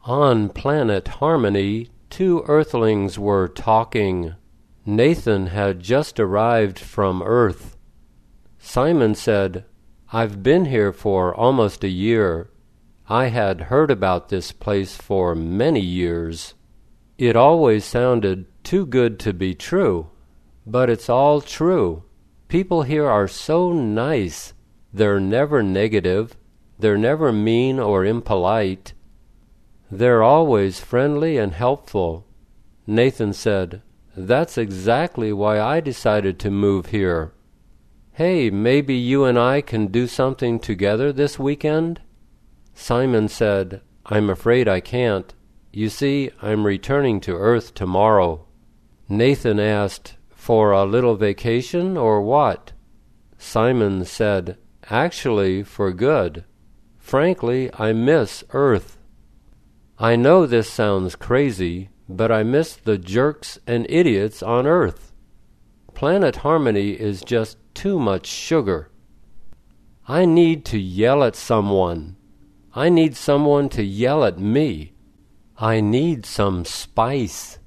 On Planet Harmony, two Earthlings were talking. Nathan had just arrived from Earth. Simon said, "I've been here for almost a year. I had heard about this place for many years. It always sounded too good to be true, but it's all true. People here are so nice. They're never negative. They're never mean or impolite. They're always friendly and helpful." Nathan said, "That's exactly why I decided to move here. Hey, maybe you and I can do something together this weekend?" Simon said, "I'm afraid I can't. You see, I'm returning to Earth tomorrow." Nathan asked, "For a little vacation or what?" Simon said, "Actually, for good. Frankly, I miss Earth. I know this sounds crazy, but I miss the jerks and idiots on Earth. Planet Harmony is just too much sugar. I need to yell at someone. I need someone to yell at me. I need some spice."